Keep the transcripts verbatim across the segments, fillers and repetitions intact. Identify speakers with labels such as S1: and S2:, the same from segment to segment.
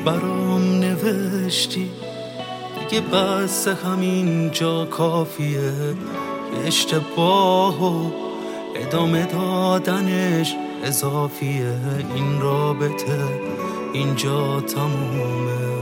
S1: برام نوشتی دیگه بس همین جا کافیه، یه اشتباه و ادامه دادنش اضافیه، این رابطه اینجا تمومه.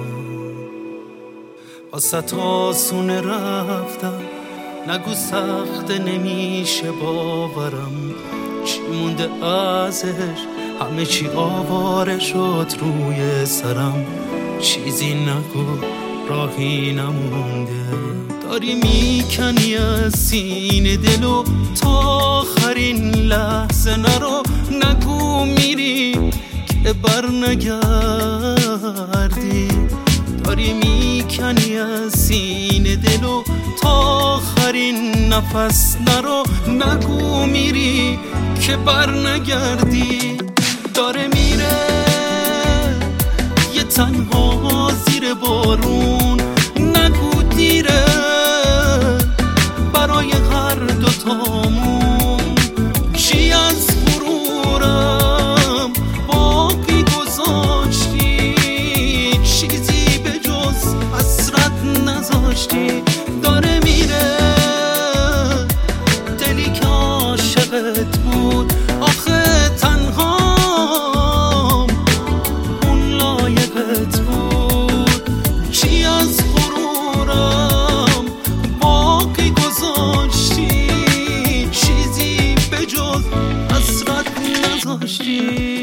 S1: واسه آسونه رفتم، نگو سخته نمیشه باورم، چی مونده ازش؟ همه چی آواره شد روی سرم، چیزی نگو راهی نمونده. داری میکنی از سینه دلو تا آخرین لحظه، نرو نگو میری که بر نگردی. داری میکنی از سینه دلو تا آخرین نفس، نرو نگو میری که بر نگردی. داره میره یه تنها زیر بارون، نگو دیره برای هر دوتامون. چی از غرورم باقی گذاشتی؟ چیزی به جز حسرت نذاشتی. داره میره دلی که عاشقت بود، آخه تنهام اون لایقت بود. چی از غرورم باقی گذاشتی؟ چیزی به جز حسرت نذاشتی.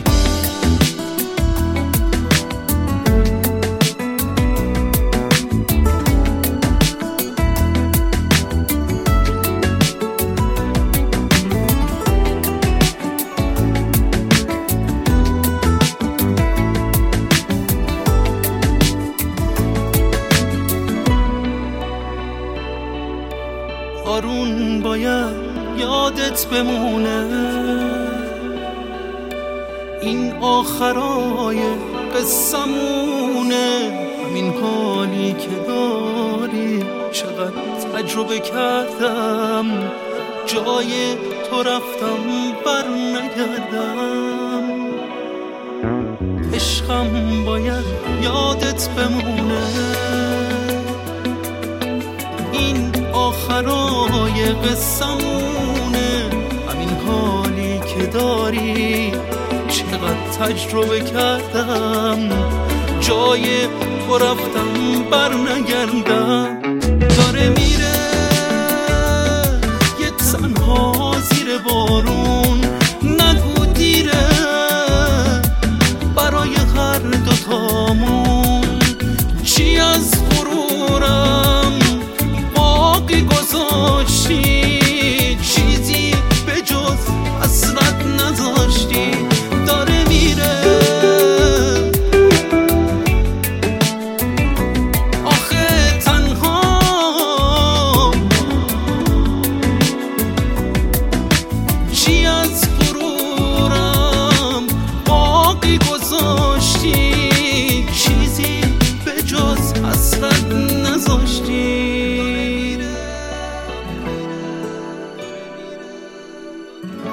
S1: آروم باید یادت بمونه، این آخرای قصمونه. همین حالی که داری، چقدر تجربه کردم، جای تو رفتم بر نگردم. عشقم باید یادت بمونه، این آخرای قصمونه. همین حالی که داری، چقدر تجربه کردم، جای تو رفتم بر نگردم. داره میره یه تنها زیر بارون، نگو دیره برای هر دوتامون. چی از غرورم باقی گذاشتی؟ چیزی به جز حسرت نذاشتی. داره میره آخه تنها، چی از غرورم باقی گذاشتی؟ چیزی به جز حسرت نذاشتی.